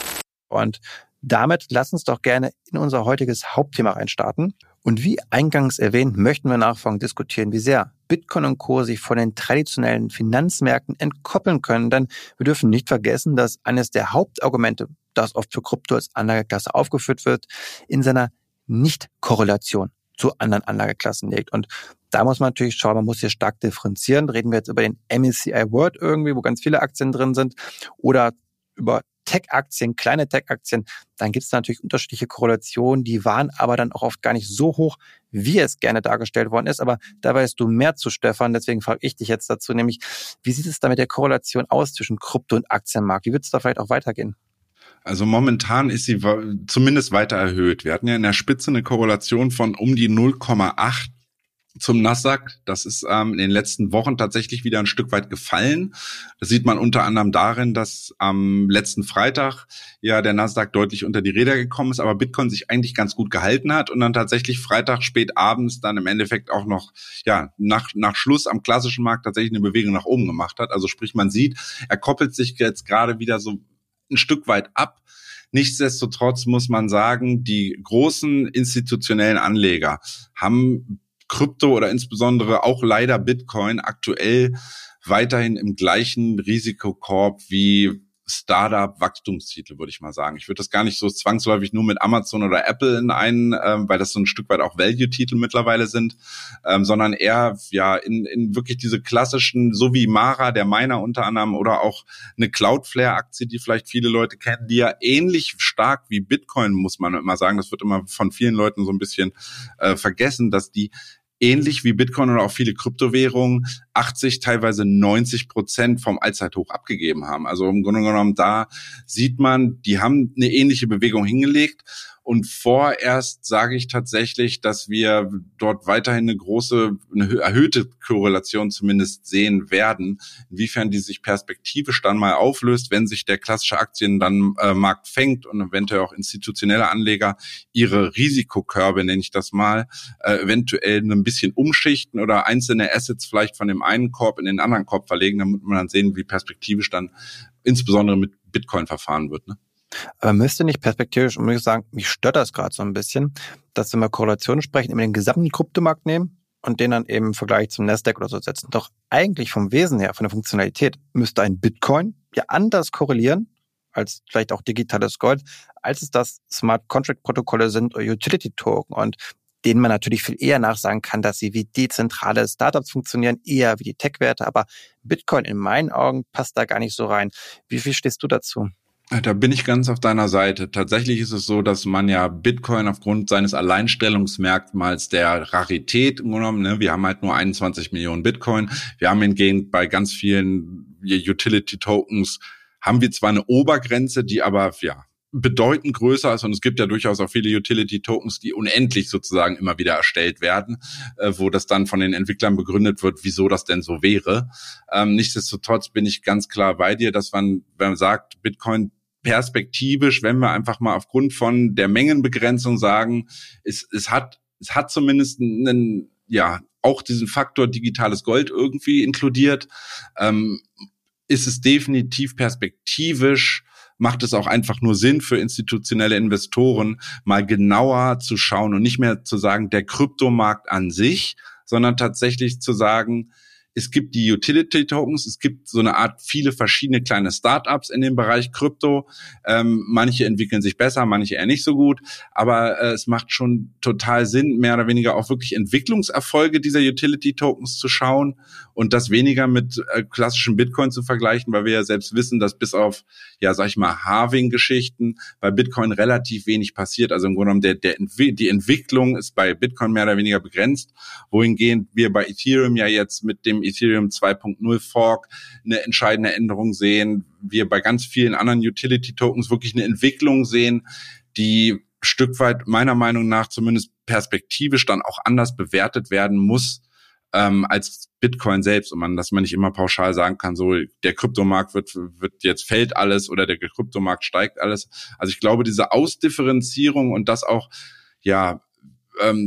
Und damit lass uns doch gerne in unser heutiges Hauptthema reinstarten. Und wie eingangs erwähnt, möchten wir nachfolgend diskutieren, wie sehr Bitcoin und Co. sich von den traditionellen Finanzmärkten entkoppeln können. Denn wir dürfen nicht vergessen, dass eines der Hauptargumente, das oft für Krypto als Anlageklasse aufgeführt wird, in seiner Nicht-Korrelation zu anderen Anlageklassen liegt. Und da muss man natürlich schauen, man muss hier stark differenzieren. Reden wir jetzt über den M S C I World irgendwie, wo ganz viele Aktien drin sind, oder über Tech-Aktien, kleine Tech-Aktien, dann gibt es natürlich unterschiedliche Korrelationen, die waren aber dann auch oft gar nicht so hoch, wie es gerne dargestellt worden ist. Aber da weißt du mehr zu, Stefan, deswegen frage ich dich jetzt dazu, nämlich, wie sieht es da mit der Korrelation aus zwischen Krypto- und Aktienmarkt? Wie wird es da vielleicht auch weitergehen? Also momentan ist sie zumindest weiter erhöht. Wir hatten ja in der Spitze eine Korrelation von um die null Komma acht zum Nasdaq. Das ist ähm, in den letzten Wochen tatsächlich wieder ein Stück weit gefallen. Das sieht man unter anderem darin, dass am letzten Freitag ja der Nasdaq deutlich unter die Räder gekommen ist, aber Bitcoin sich eigentlich ganz gut gehalten hat und dann tatsächlich Freitag spät abends dann im Endeffekt auch noch ja nach nach Schluss am klassischen Markt tatsächlich eine Bewegung nach oben gemacht hat. Also sprich, man sieht, er koppelt sich jetzt gerade wieder so ein Stück weit ab. Nichtsdestotrotz muss man sagen, die großen institutionellen Anleger haben Krypto oder insbesondere auch leider Bitcoin aktuell weiterhin im gleichen Risikokorb wie Startup-Wachstumstitel, würde ich mal sagen. Ich würde das gar nicht so zwangsläufig nur mit Amazon oder Apple in einen, ähm, weil das so ein Stück weit auch Value-Titel mittlerweile sind, ähm, sondern eher ja in, in wirklich diese klassischen, so wie Mara, der Miner unter anderem, oder auch eine Cloudflare-Aktie, die vielleicht viele Leute kennen, die ja ähnlich stark wie Bitcoin, muss man immer sagen, das wird immer von vielen Leuten so ein bisschen äh, vergessen, dass die ähnlich wie Bitcoin oder auch viele Kryptowährungen achtzig, teilweise neunzig Prozent vom Allzeithoch abgegeben haben. Also im Grunde genommen, da sieht man, die haben eine ähnliche Bewegung hingelegt. Und vorerst sage ich tatsächlich, dass wir dort weiterhin eine große, eine erhöhte Korrelation zumindest sehen werden. Inwiefern die sich perspektivisch dann mal auflöst, wenn sich der klassische Aktien dann äh, Markt fängt und eventuell auch institutionelle Anleger ihre Risikokörbe, nenne ich das mal, äh, eventuell ein bisschen umschichten oder einzelne Assets vielleicht von dem einen Korb in den anderen Korb verlegen, damit man dann sehen, wie perspektivisch dann insbesondere mit Bitcoin verfahren wird, ne? Aber müsste nicht perspektivisch, muss ich sagen, mich stört das gerade so ein bisschen, dass wenn wir Korrelationen sprechen, immer den gesamten Kryptomarkt nehmen und den dann eben im Vergleich zum Nasdaq oder so setzen. Doch eigentlich vom Wesen her, von der Funktionalität, müsste ein Bitcoin ja anders korrelieren als vielleicht auch digitales Gold, als es das Smart Contract Protokolle sind oder Utility Token, und denen man natürlich viel eher nachsagen kann, dass sie wie dezentrale Startups funktionieren, eher wie die Tech-Werte. Aber Bitcoin in meinen Augen passt da gar nicht so rein. Wie viel stehst du dazu? Da bin ich ganz auf deiner Seite. Tatsächlich ist es so, dass man ja Bitcoin aufgrund seines Alleinstellungsmerkmals der Rarität genommen, ne, wir haben halt nur einundzwanzig Millionen Bitcoin. Wir haben hingehend bei ganz vielen Utility-Tokens haben wir zwar eine Obergrenze, die aber ja bedeutend größer ist, und es gibt ja durchaus auch viele Utility-Tokens, die unendlich sozusagen immer wieder erstellt werden, äh, wo das dann von den Entwicklern begründet wird, wieso das denn so wäre. Ähm, nichtsdestotrotz bin ich ganz klar bei dir, dass man, wenn man sagt, Bitcoin perspektivisch, wenn wir einfach mal aufgrund von der Mengenbegrenzung sagen, es, es hat, es hat zumindest einen, ja, auch diesen Faktor digitales Gold irgendwie inkludiert, ähm, ist es definitiv perspektivisch, macht es auch einfach nur Sinn für institutionelle Investoren, mal genauer zu schauen und nicht mehr zu sagen, der Kryptomarkt an sich, sondern tatsächlich zu sagen, es gibt die Utility-Tokens, es gibt so eine Art viele verschiedene kleine Startups in dem Bereich Krypto. Ähm, manche entwickeln sich besser, manche eher nicht so gut. Aber äh, es macht schon total Sinn, mehr oder weniger auch wirklich Entwicklungserfolge dieser Utility-Tokens zu schauen und das weniger mit äh, klassischen Bitcoin zu vergleichen, weil wir ja selbst wissen, dass bis auf, ja, sag ich mal, Halving-Geschichten bei Bitcoin relativ wenig passiert. Also im Grunde genommen, der, der, die Entwicklung ist bei Bitcoin mehr oder weniger begrenzt, wohingehend wir bei Ethereum ja jetzt mit dem Ethereum zwei Punkt null Fork eine entscheidende Änderung sehen. Wir bei ganz vielen anderen Utility-Tokens wirklich eine Entwicklung sehen, die Stück weit meiner Meinung nach zumindest perspektivisch dann auch anders bewertet werden muss ähm, als Bitcoin selbst. Und man, dass man nicht immer pauschal sagen kann, so der Kryptomarkt wird, wird jetzt fällt alles oder der Kryptomarkt steigt alles. Also ich glaube, diese Ausdifferenzierung und das auch, ja, ähm,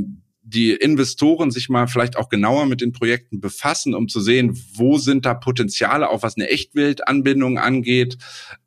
die Investoren sich mal vielleicht auch genauer mit den Projekten befassen, um zu sehen, wo sind da Potenziale, auch was eine Echtweltanbindung angeht.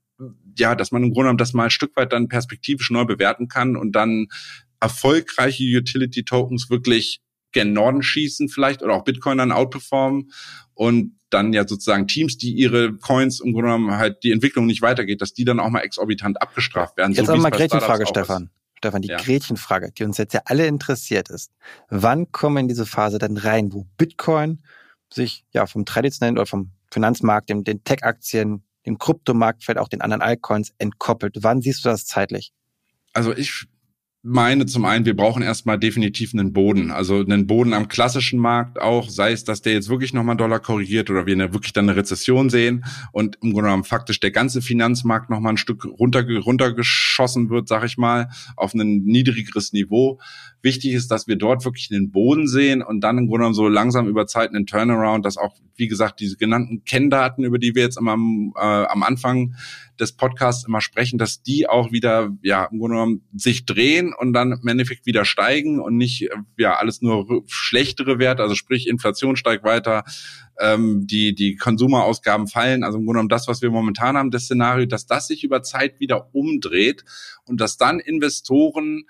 Ja, dass man im Grunde genommen das mal ein Stück weit dann perspektivisch neu bewerten kann und dann erfolgreiche Utility-Tokens wirklich gen Norden schießen vielleicht oder auch Bitcoin dann outperformen und dann ja sozusagen Teams, die ihre Coins im Grunde genommen halt die Entwicklung nicht weitergeht, dass die dann auch mal exorbitant abgestraft werden. Jetzt so aber mal Gretchenfrage, Stefan. Ist. Stefan, die ja. Gretchenfrage, die uns jetzt ja alle interessiert ist. Wann kommen wir in diese Phase dann rein, wo Bitcoin sich ja vom traditionellen oder vom Finanzmarkt, dem, den Tech-Aktien, dem Kryptomarkt, vielleicht auch den anderen Altcoins entkoppelt? Wann siehst du das zeitlich? Also ich meine zum einen, wir brauchen erstmal definitiv einen Boden, also einen Boden am klassischen Markt auch, sei es, dass der jetzt wirklich nochmal Dollar korrigiert oder wir eine, wirklich dann eine Rezession sehen und im Grunde genommen faktisch der ganze Finanzmarkt nochmal ein Stück runter, runtergeschossen wird, sag ich mal, auf ein niedrigeres Niveau. Wichtig ist, dass wir dort wirklich einen Boden sehen und dann im Grunde genommen so langsam über Zeit einen Turnaround, dass auch, wie gesagt, diese genannten Kenndaten, über die wir jetzt immer am, äh, am Anfang des Podcasts immer sprechen, dass die auch wieder, ja, im Grunde genommen sich drehen und dann im Endeffekt wieder steigen und nicht, ja, alles nur schlechtere Werte, also sprich Inflation steigt weiter, ähm, die, die Konsumerausgaben fallen, also im Grunde genommen das, was wir momentan haben, das Szenario, dass das sich über Zeit wieder umdreht und dass dann Investoren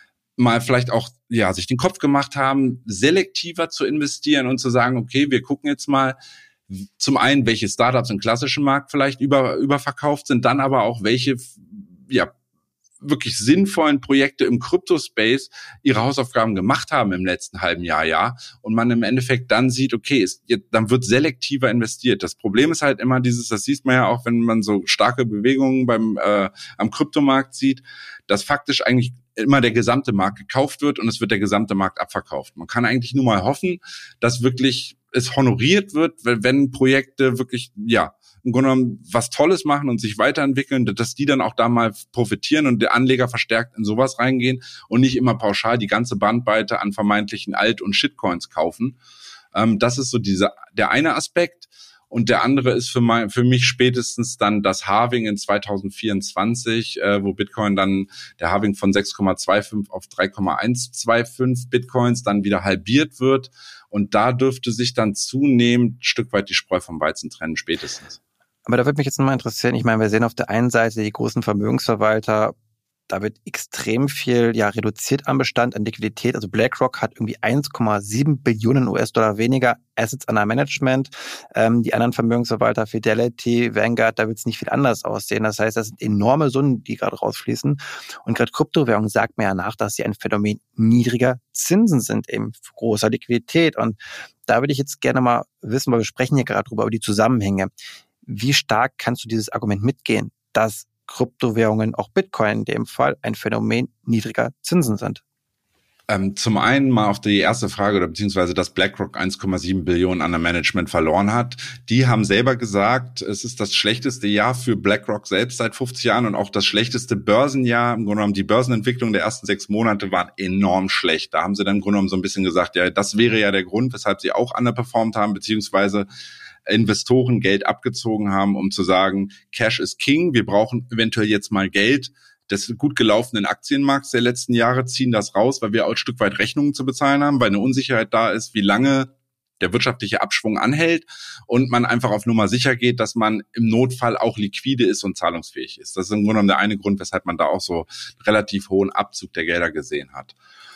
mal vielleicht auch, ja, sich den Kopf gemacht haben, selektiver zu investieren und zu sagen, okay, wir gucken jetzt mal, zum einen, welche Startups im klassischen Markt vielleicht über, überverkauft sind, dann aber auch welche, ja, wirklich sinnvollen Projekte im Kryptospace ihre Hausaufgaben gemacht haben im letzten halben Jahr, ja. Und man im Endeffekt dann sieht, okay, ist, dann wird selektiver investiert. Das Problem ist halt immer dieses, das sieht man ja auch, wenn man so starke Bewegungen beim, äh, am Kryptomarkt sieht, dass faktisch eigentlich immer der gesamte Markt gekauft wird und es wird der gesamte Markt abverkauft. Man kann eigentlich nur mal hoffen, dass wirklich es honoriert wird, wenn Projekte wirklich, ja, im Grunde genommen was Tolles machen und sich weiterentwickeln, dass die dann auch da mal profitieren und der Anleger verstärkt in sowas reingehen und nicht immer pauschal die ganze Bandbreite an vermeintlichen Alt- und Shitcoins kaufen. Ähm, das ist so dieser, der eine Aspekt. Und der andere ist für, mein, für mich spätestens dann das Halving in zwanzig vierundzwanzig, äh, wo Bitcoin dann, der Halving von sechs Komma fünfundzwanzig auf drei Komma hundertfünfundzwanzig Bitcoins dann wieder halbiert wird. Und da dürfte sich dann zunehmend ein Stück weit die Spreu vom Weizen trennen, spätestens. Aber da würde mich jetzt nochmal interessieren, ich meine, wir sehen auf der einen Seite die großen Vermögensverwalter, da wird extrem viel ja reduziert am Bestand, an Liquidität. Also BlackRock hat irgendwie eins Komma sieben Billionen U S-Dollar weniger Assets under Management. Ähm, die anderen Vermögensverwalter, Fidelity, Vanguard, da wird es nicht viel anders aussehen. Das heißt, das sind enorme Summen, die gerade rausfließen. Und gerade Kryptowährungen sagt mir ja nach, dass sie ein Phänomen niedriger Zinsen sind, eben großer Liquidität. Und da würde ich jetzt gerne mal wissen, weil wir sprechen hier gerade drüber, über die Zusammenhänge. Wie stark kannst du dieses Argument mitgehen, dass Kryptowährungen, auch Bitcoin in dem Fall, ein Phänomen niedriger Zinsen sind? Ähm, zum einen mal auf die erste Frage oder beziehungsweise, dass BlackRock eins Komma sieben Billionen an der Management verloren hat. Die haben selber gesagt, es ist das schlechteste Jahr für BlackRock selbst seit fünfzig Jahren und auch das schlechteste Börsenjahr. Im Grunde genommen, die Börsenentwicklung der ersten sechs Monate waren enorm schlecht. Da haben sie dann im Grunde genommen so ein bisschen gesagt, ja, das wäre ja der Grund, weshalb sie auch underperformed haben, beziehungsweise Investoren Geld abgezogen haben, um zu sagen, Cash is King, wir brauchen eventuell jetzt mal Geld des gut gelaufenen Aktienmarkts der letzten Jahre, ziehen das raus, weil wir auch ein Stück weit Rechnungen zu bezahlen haben, weil eine Unsicherheit da ist, wie lange der wirtschaftliche Abschwung anhält und man einfach auf Nummer sicher geht, dass man im Notfall auch liquide ist und zahlungsfähig ist. Das ist im Grunde genommen der eine Grund, weshalb man da auch so relativ hohen Abzug der Gelder gesehen hat.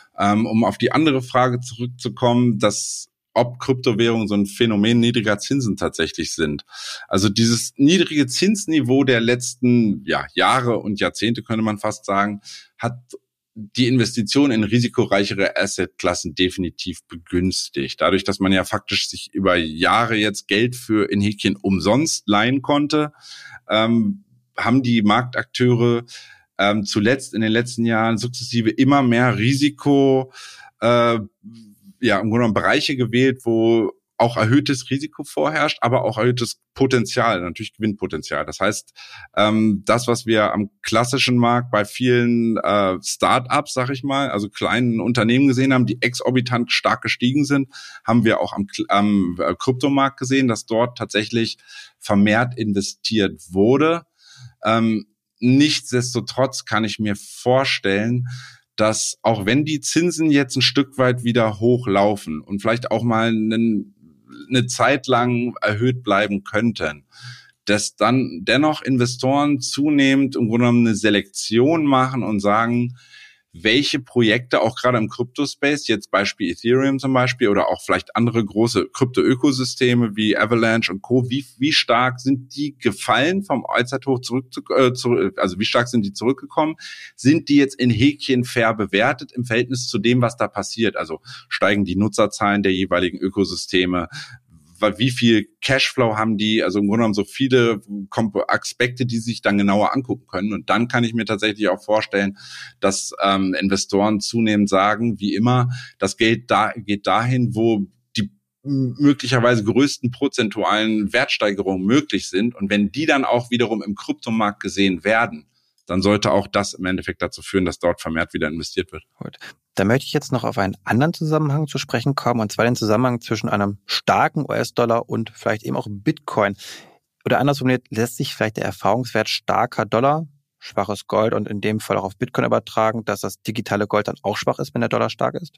Um auf die andere Frage zurückzukommen, dass ob Kryptowährungen so ein Phänomen niedriger Zinsen tatsächlich sind. Also dieses niedrige Zinsniveau der letzten ja, Jahre und Jahrzehnte, könnte man fast sagen, hat die Investition in risikoreichere Assetklassen definitiv begünstigt. Dadurch, dass man ja faktisch sich über Jahre jetzt Geld für in Häkchen umsonst leihen konnte, ähm, haben die Marktakteure ähm, zuletzt in den letzten Jahren sukzessive immer mehr Risiko äh, ja, im Grunde genommen Bereiche gewählt, wo auch erhöhtes Risiko vorherrscht, aber auch erhöhtes Potenzial, natürlich Gewinnpotenzial. Das heißt, ähm, das, was wir am klassischen Markt bei vielen äh, Start-ups, sag ich mal, also kleinen Unternehmen gesehen haben, die exorbitant stark gestiegen sind, haben wir auch am, am äh, Kryptomarkt gesehen, dass dort tatsächlich vermehrt investiert wurde. Ähm, nichtsdestotrotz kann ich mir vorstellen, dass auch wenn die Zinsen jetzt ein Stück weit wieder hochlaufen und vielleicht auch mal einen, eine Zeit lang erhöht bleiben könnten, dass dann dennoch Investoren zunehmend im Grunde genommen eine Selektion machen und sagen, welche Projekte auch gerade im Kryptospace, jetzt Beispiel Ethereum zum Beispiel oder auch vielleicht andere große Krypto-Ökosysteme wie Avalanche und Co., wie, wie stark sind die gefallen vom Allzeithoch zurück, zu, äh, zu, also wie stark sind die zurückgekommen? Sind die jetzt in Häkchen fair bewertet im Verhältnis zu dem, was da passiert? Also steigen die Nutzerzahlen der jeweiligen Ökosysteme? Wie viel Cashflow haben die, also im Grunde genommen so viele Aspekte, die sich dann genauer angucken können. Und dann kann ich mir tatsächlich auch vorstellen, dass ähm, Investoren zunehmend sagen, wie immer, das Geld da geht dahin, wo die möglicherweise größten prozentualen Wertsteigerungen möglich sind. Und wenn die dann auch wiederum im Kryptomarkt gesehen werden, dann sollte auch das im Endeffekt dazu führen, dass dort vermehrt wieder investiert wird. Gut. Da möchte ich jetzt noch auf einen anderen Zusammenhang zu sprechen kommen, und zwar den Zusammenhang zwischen einem starken U S-Dollar und vielleicht eben auch Bitcoin. Oder anders formuliert, lässt sich vielleicht der Erfahrungswert starker Dollar, schwaches Gold und in dem Fall auch auf Bitcoin übertragen, dass das digitale Gold dann auch schwach ist, wenn der Dollar stark ist?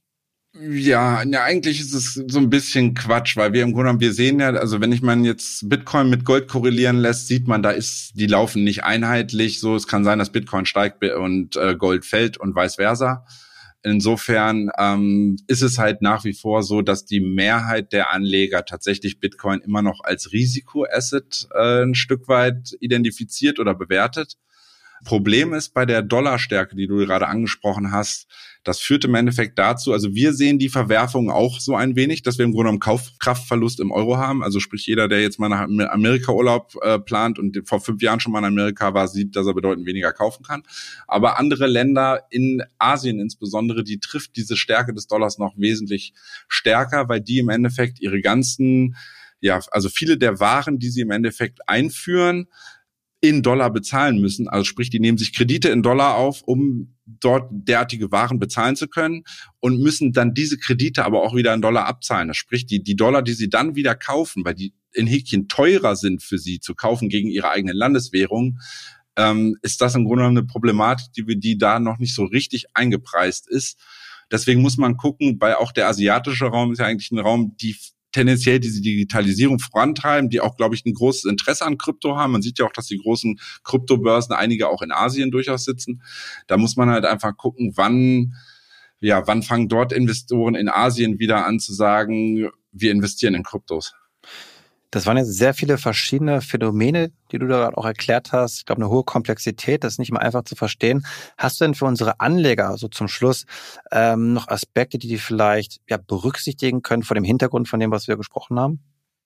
Ja, ja, eigentlich ist es so ein bisschen Quatsch, weil wir im Grunde genommen, wir sehen ja, also wenn ich man jetzt Bitcoin mit Gold korrelieren lässt, sieht man, da ist, die laufen nicht einheitlich. So, es kann sein, dass Bitcoin steigt und äh, Gold fällt und vice versa. Insofern ähm, ist es halt nach wie vor so, dass die Mehrheit der Anleger tatsächlich Bitcoin immer noch als Risikoasset äh, ein Stück weit identifiziert oder bewertet. Problem ist bei der Dollarstärke, die du gerade angesprochen hast, das führt im Endeffekt dazu, also wir sehen die Verwerfung auch so ein wenig, dass wir im Grunde genommen Kaufkraftverlust im Euro haben. Also sprich, jeder, der jetzt mal nach Amerika-Urlaub äh, plant und vor fünf Jahren schon mal in Amerika war, sieht, dass er bedeutend weniger kaufen kann. Aber andere Länder in Asien insbesondere, die trifft diese Stärke des Dollars noch wesentlich stärker, weil die im Endeffekt ihre ganzen, ja, also viele der Waren, die sie im Endeffekt einführen, in Dollar bezahlen müssen. Also sprich, die nehmen sich Kredite in Dollar auf, um dort derartige Waren bezahlen zu können und müssen dann diese Kredite aber auch wieder in Dollar abzahlen. Das sprich, die, die Dollar, die sie dann wieder kaufen, weil die in Häkchen teurer sind für sie zu kaufen gegen ihre eigene Landeswährung, ähm, ist das im Grunde genommen eine Problematik, die, die da noch nicht so richtig eingepreist ist. Deswegen muss man gucken, weil auch der asiatische Raum ist ja eigentlich ein Raum, die tendenziell diese Digitalisierung vorantreiben, die auch, glaube ich, ein großes Interesse an Krypto haben. Man sieht ja auch, dass die großen Kryptobörsen, einige auch in Asien durchaus sitzen. Da muss man halt einfach gucken, wann, ja, wann fangen dort Investoren in Asien wieder an zu sagen, wir investieren in Kryptos. Das waren jetzt sehr viele verschiedene Phänomene, die du da gerade auch erklärt hast. Ich glaube, eine hohe Komplexität, das ist nicht immer einfach zu verstehen. Hast du denn für unsere Anleger, also zum Schluss, ähm, noch Aspekte, die die vielleicht ja berücksichtigen können vor dem Hintergrund von dem, was wir gesprochen haben?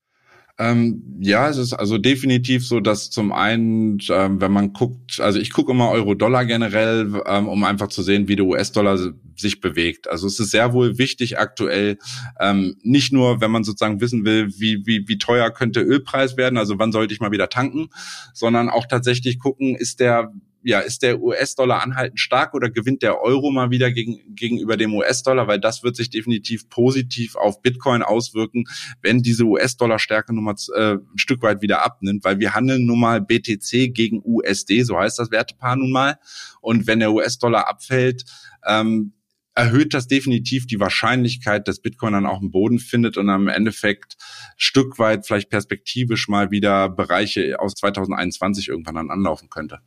Ähm, ja, es ist also definitiv so, dass zum einen, ähm, wenn man guckt, also ich gucke immer Euro-Dollar generell, ähm, um einfach zu sehen, wie der U S-Dollar sich bewegt. Also es ist sehr wohl wichtig aktuell, ähm, nicht nur, wenn man sozusagen wissen will, wie wie wie teuer könnte Ölpreis werden, also wann sollte ich mal wieder tanken, sondern auch tatsächlich gucken, ist der ja, ist der U S-Dollar anhaltend stark oder gewinnt der Euro mal wieder gegen, gegenüber dem U S-Dollar, weil das wird sich definitiv positiv auf Bitcoin auswirken, wenn diese U S-Dollar-Stärke nun mal äh, ein Stück weit wieder abnimmt, weil wir handeln nun mal B T C gegen U S D, so heißt das Wertepaar nun mal, und wenn der U S-Dollar abfällt, ähm, erhöht das definitiv die Wahrscheinlichkeit, dass Bitcoin dann auch einen Boden findet und am Endeffekt Stück weit vielleicht perspektivisch mal wieder Bereiche aus zwanzig einundzwanzig irgendwann dann anlaufen könnte.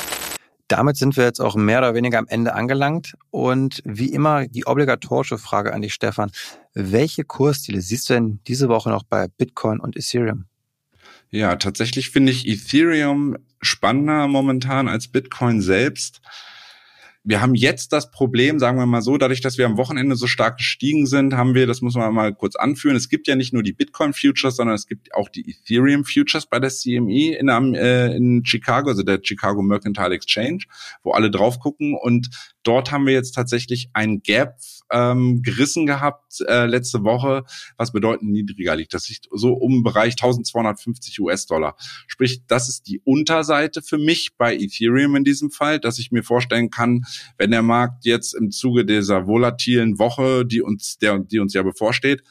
Damit sind wir jetzt auch mehr oder weniger am Ende angelangt. Und wie immer die obligatorische Frage an dich, Stefan. Welche Kursziele siehst du denn diese Woche noch bei Bitcoin und Ethereum? Ja, tatsächlich finde ich Ethereum spannender momentan als Bitcoin selbst. Wir haben jetzt das Problem, sagen wir mal so, dadurch, dass wir am Wochenende so stark gestiegen sind, haben wir, das muss man mal kurz anführen, es gibt ja nicht nur die Bitcoin-Futures, sondern es gibt auch die Ethereum-Futures bei der C M E in, äh, in Chicago, also der Chicago Mercantile Exchange, wo alle drauf gucken. Und dort haben wir jetzt tatsächlich ein Gap ähm, gerissen gehabt äh, letzte Woche, was bedeutend niedriger liegt. Das liegt so um den Bereich eintausendzweihundertfünfzig US-Dollar. Sprich, das ist die Unterseite für mich bei Ethereum in diesem Fall, dass ich mir vorstellen kann, wenn der Markt jetzt im Zuge dieser volatilen Woche, die uns, der, die uns ja bevorsteht,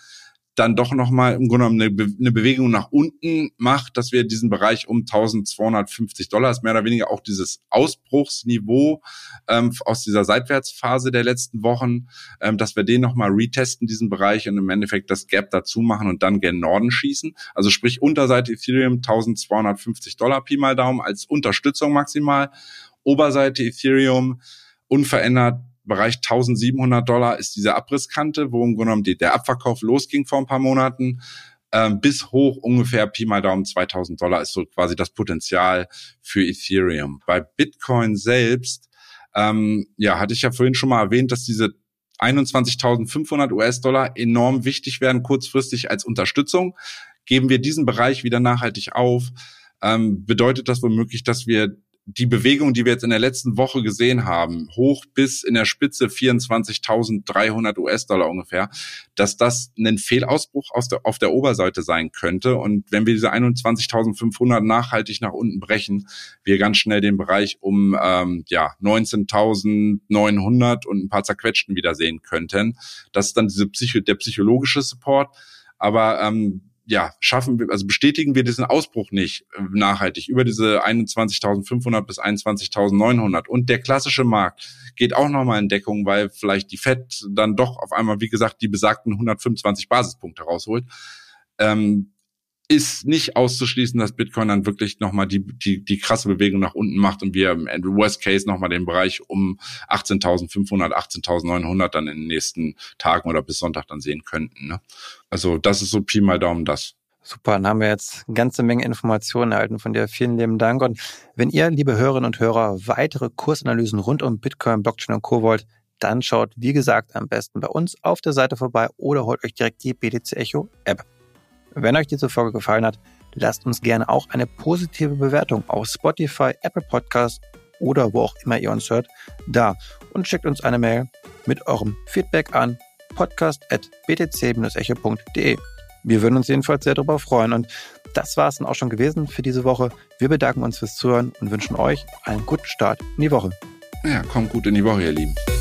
dann doch nochmal im Grunde genommen eine, Be- eine Bewegung nach unten macht, dass wir diesen Bereich um eintausendzweihundertfünfzig Dollar, ist mehr oder weniger auch dieses Ausbruchsniveau ähm, aus dieser Seitwärtsphase der letzten Wochen, ähm, dass wir den nochmal retesten, diesen Bereich, und im Endeffekt das Gap dazu machen und dann gen Norden schießen. Also sprich Unterseite Ethereum eintausendzweihundertfünfzig Dollar Pi mal Daumen als Unterstützung maximal. Oberseite Ethereum unverändert Bereich eintausendsiebenhundert Dollar ist diese Abrisskante, wo im Grunde genommen die, der Abverkauf losging vor ein paar Monaten, ähm, bis hoch ungefähr Pi mal Daumen zweitausend Dollar ist so quasi das Potenzial für Ethereum. Bei Bitcoin selbst, ähm, ja, hatte ich ja vorhin schon mal erwähnt, dass diese einundzwanzigtausendfünfhundert US-Dollar enorm wichtig werden, kurzfristig als Unterstützung. Geben wir diesen Bereich wieder nachhaltig auf, ähm, bedeutet das womöglich, dass wir die Bewegung, die wir jetzt in der letzten Woche gesehen haben, hoch bis in der Spitze vierundzwanzigtausenddreihundert US-Dollar ungefähr, dass das ein Fehlausbruch aus der, auf der Oberseite sein könnte. Und wenn wir diese einundzwanzigtausendfünfhundert nachhaltig nach unten brechen, wir ganz schnell den Bereich um ähm, ja neunzehntausendneunhundert und ein paar zerquetschten wieder sehen könnten. Das ist dann diese Psycho- der psychologische Support. Aber ähm, ja, schaffen wir, also bestätigen wir diesen Ausbruch nicht äh, nachhaltig über diese einundzwanzigtausendfünfhundert bis einundzwanzigtausendneunhundert. Und der klassische Markt geht auch nochmal in Deckung, weil vielleicht die Fed dann doch auf einmal, wie gesagt, die besagten hundertfünfundzwanzig Basispunkte rausholt. Ähm, ist nicht auszuschließen, dass Bitcoin dann wirklich nochmal die, die, die krasse Bewegung nach unten macht und wir im Worst Case nochmal den Bereich um achtzehntausendfünfhundert, achtzehntausendneunhundert dann in den nächsten Tagen oder bis Sonntag dann sehen könnten. Ne? Also das ist so Pi mal Daumen das. Super, dann haben wir jetzt eine ganze Menge Informationen erhalten von dir. Vielen lieben Dank. Und wenn ihr, liebe Hörerinnen und Hörer, weitere Kursanalysen rund um Bitcoin, Blockchain und Co. wollt, dann schaut, wie gesagt, am besten bei uns auf der Seite vorbei oder holt euch direkt die B T C Echo App. Wenn euch diese Folge gefallen hat, lasst uns gerne auch eine positive Bewertung auf Spotify, Apple Podcasts oder wo auch immer ihr uns hört, da und schickt uns eine Mail mit eurem Feedback an podcast at b t c dash echo punkt d e. Wir würden uns jedenfalls sehr darüber freuen. Und das war es dann auch schon gewesen für diese Woche. Wir bedanken uns fürs Zuhören und wünschen euch einen guten Start in die Woche. Ja, kommt gut in die Woche, ihr Lieben.